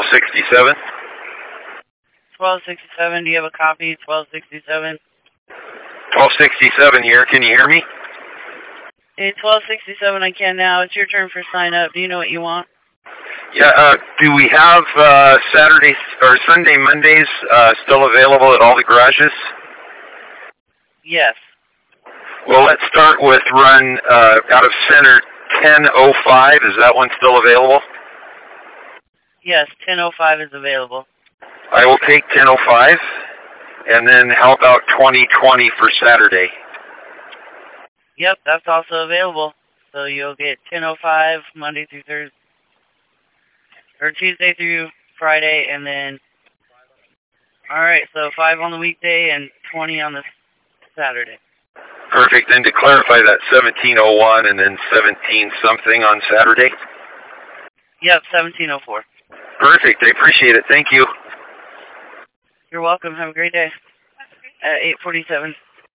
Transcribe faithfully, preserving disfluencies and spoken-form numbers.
sixty-seven. twelve sixty-seven, do you have a copy? twelve sixty-seven. twelve sixty-seven here, can you hear me? Hey, twelve sixty-seven, I can now. It's your turn for sign up. Do you know what you want? Yeah, uh, do we have uh, Saturdays or Sunday, Mondays uh, still available at all the garages? Yes. Well, let's start with run uh, out of center ten oh five. Is that one still available? Yes, ten oh five is available. I will take ten oh five. And then how about twenty twenty for Saturday? Yep, that's also available. So you'll get ten oh five Monday through Thursday, or Tuesday through Friday, and then, all right, so five on the weekday and twenty on the Saturday. Perfect. And to clarify that, seventeen oh one and then seventeen something on Saturday? Yep, seventeen oh four. Perfect. I appreciate it. Thank you. You're welcome. Have a great day. At eight forty-seven.